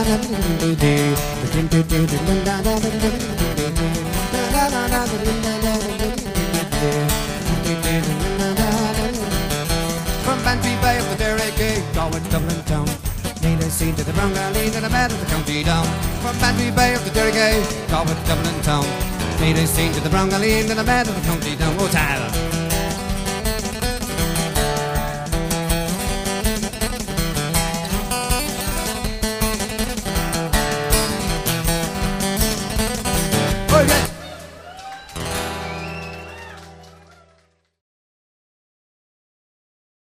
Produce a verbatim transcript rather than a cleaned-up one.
From Bantry Bay up the Derry Gate, going to Dublin town. Need a scene to the brown galley, to the bed of the county down. From Bantry Bay up the Derry Gate, going to Dublin town. Need a scene to the brown galley, to the bed of the county down. Oh, Tyler.